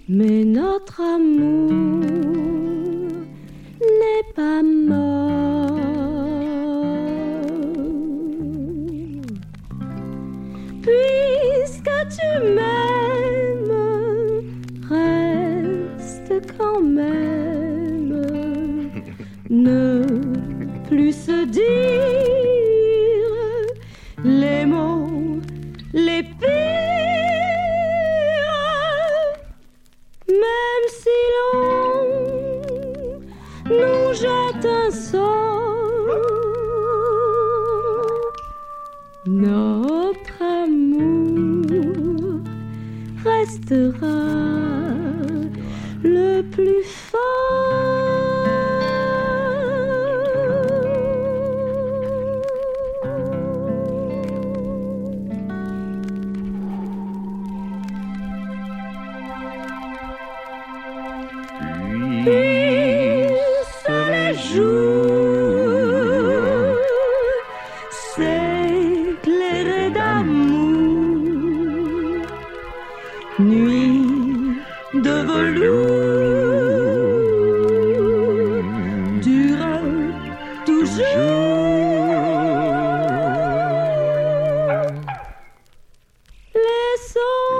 Mais notre amour n'est pas mort. Puisque tu m'aimes, reste quand même. Ne plus se dire les mots les pires, même si l'on nous jette un sort. Notre amour restera le plus fort. Puissent les jours s'éclairer d'amour, nuit de velours dure toujours. Laissons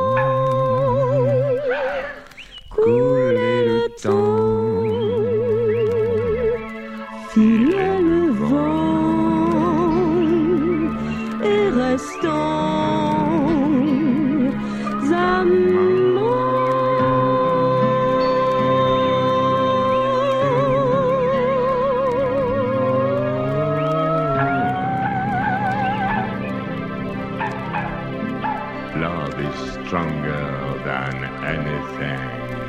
couler le temps, filer le vent et restons amants. Love is stronger than anything.